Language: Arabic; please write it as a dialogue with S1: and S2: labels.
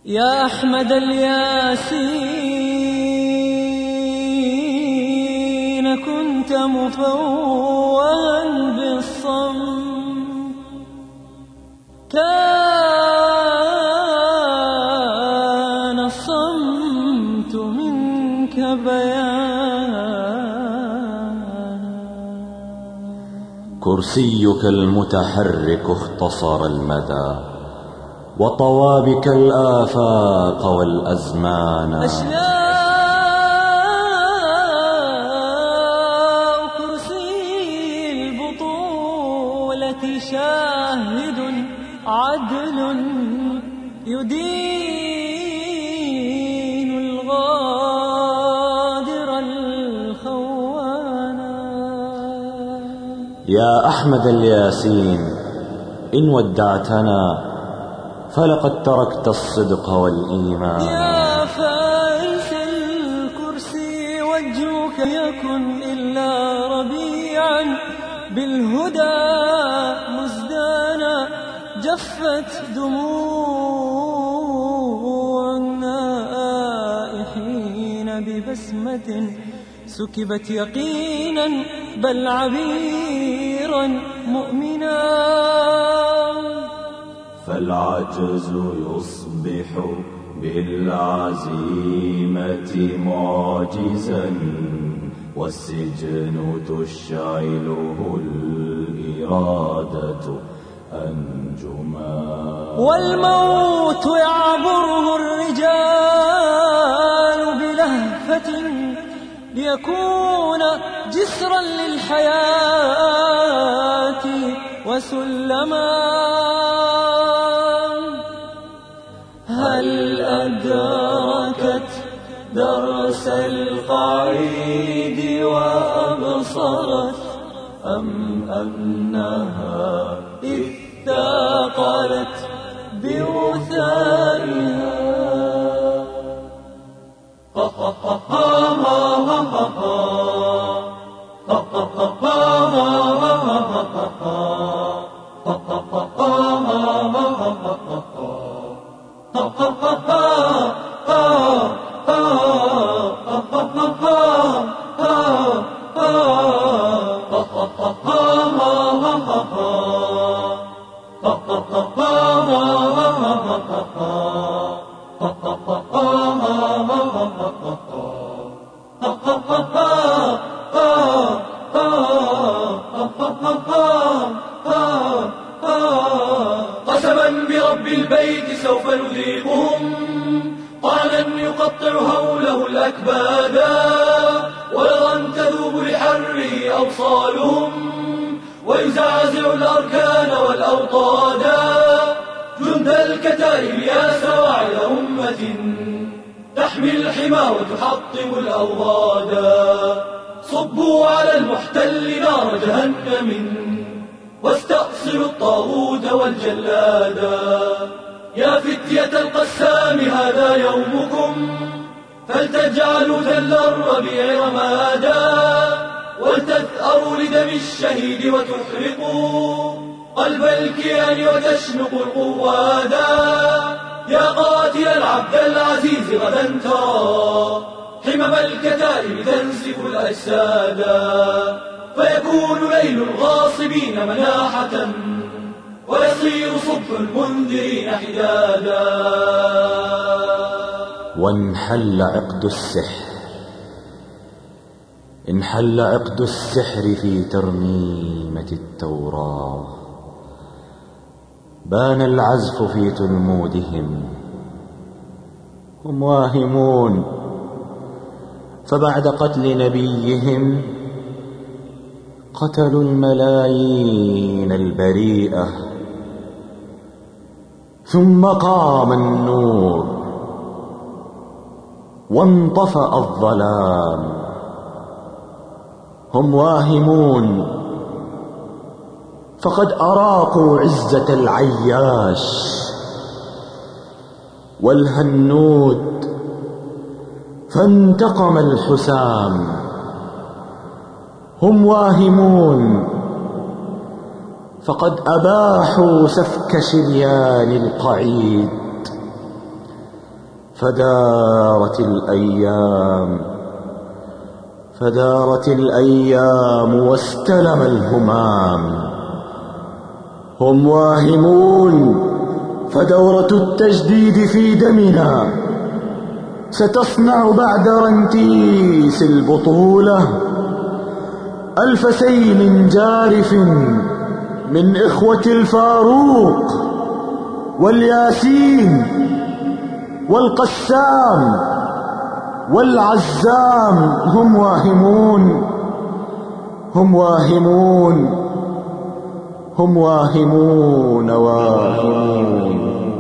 S1: يا أحمد الياسين كنت مفوها بالصمت، كان الصمت منك بيانا.
S2: كرسيك المتحرك اختصر المدى وطوى بك الآفاق والأزمان.
S1: أشلاء كرسي البطولة شاهد عدل يدين الغادر الخوانا.
S2: يا أحمد الياسين إن ودعتنا فلقد تركت الصدق والإيمان.
S1: يا فارس الكرسي وجهك يكن إلا ربيعا بالهدى مزدانا. جفت دموع النائحين ببسمة سكبت يقينا بل عبيرا مؤمنا.
S3: فالعجز يصبح بالعزيمة معجزا، والسجن تشعله الإرادة أنجما.
S1: والموت يعبره الرجال بلهفة ليكون جسرا للحياة وسلما. هل أدركت درس القعيد وأبصرت أم أنها إذ ثاقلت بوثائها؟
S4: قسما برب البيت سوف نذيقهم طعنا يقطع هوله الأكبادا، ولغا تذوب لحره أوصالهم ويزعزع الأركان والأوطادا. جند الكتائب يا سواعد أمة تحمي الحمى وتحطم الأوغادا. صبوا على المحتل نار جهنم واستأصلوا الطاغوت والجلادا. يا فتية القسام هذا يومكم، فلتجعلوا ذل الربيع رمادا، ولتثأروا لدم الشهيد وتحرقوا قلب الكيان وتشنقوا القوادا. يا قاتل العبد العزيز غدا ترى حمم الكتائب تنسف الأجسادا، فيكون ليل الغاصبين مناحة ويصير صبح المنذرين حدادا.
S2: وانحل عقد السحر، انحل عقد السحر في ترميمة التوراة. بان العزف في تلمودهم، هم واهمون، فبعد قتل نبيهم قتلوا الملايين البريئة. ثم قام النور وانطفأ الظلام. هم واهمون، فقد أراقوا عزة العياش والهنود، فانتقم الحسام. هم واهمون، فقد أباحوا سفك شريان القعيد فدارت الأيام واستلم الهمام. هم واهمون فدورة التجديد في دمنا ستصنع بعد رنتيس البطولة ألف سيل جارف من إخوة الفاروق والياسين والقسام والعزام. هم واهمون واهمون.